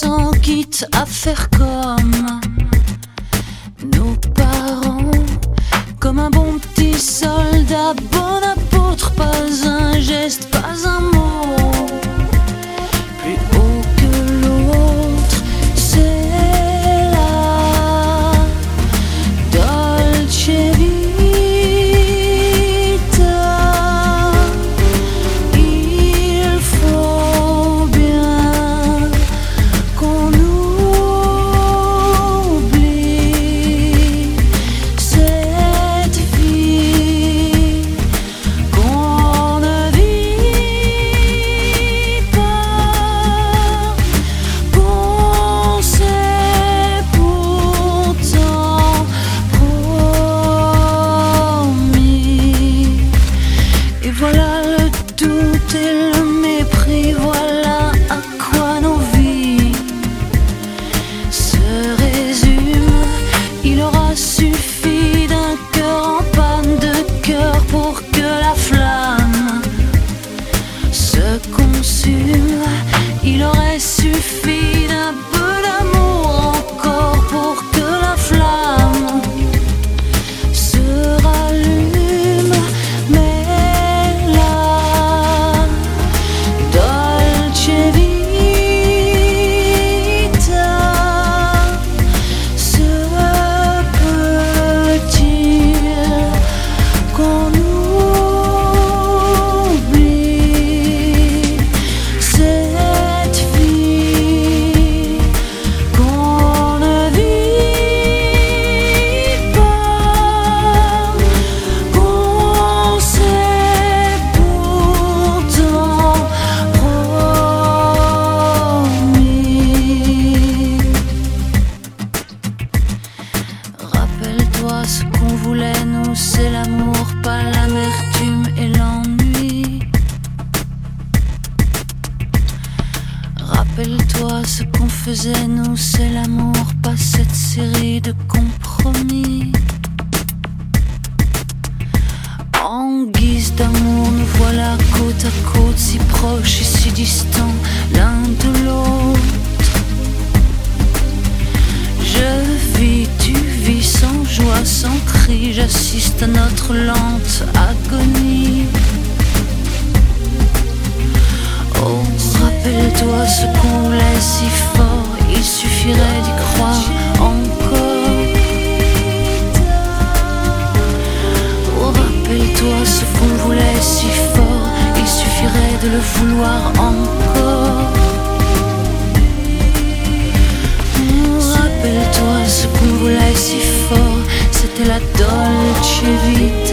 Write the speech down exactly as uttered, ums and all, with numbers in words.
ans, quitte à faire comme nos parents, comme un bon petit soldat, bon apôtre, pas un geste, pas un mot, plus haut que l'autre, c'est la Dolce Vita. Il faut bien qu'on oublie cette vie qu'on ne vit pas, qu'on s'est pourtant promis. Et voilà le doute et le mépris, voilà à quoi nos vies se résument. Il aura suffi d'un cœur en panne de cœur pour que la flamme se consume. Il aurait suffi d'un peu d'amour encore pour que la flamme se rallume. Mais la Dolce Vita, se peut-il qu'on oublie cette vie qu'on ne vit pas, qu'on s'est pourtant promis. Rappelle-toi ce qu'on voulait, nous, c'est l'amour, pas l'amertume et l'ennui. Rappelle-toi ce qu'on faisait, nous, c'est l'amour, pas cette série de compromis. En guise d'amour, nous voilà côte à côte, si proches et si distants l'un de l'autre. Je vis, tu vis, sans joie, sans cri, j'assiste à notre lente agonie. Oh, rappelle-toi ce qu'on voulait si fort, il suffirait d'y croire encore. Oh, rappelle-toi ce qu'on voulait si fort, il suffirait de le vouloir encore. Oh, rappelle-toi ce qu'on voulait si fort, c'était la Dolce Vita.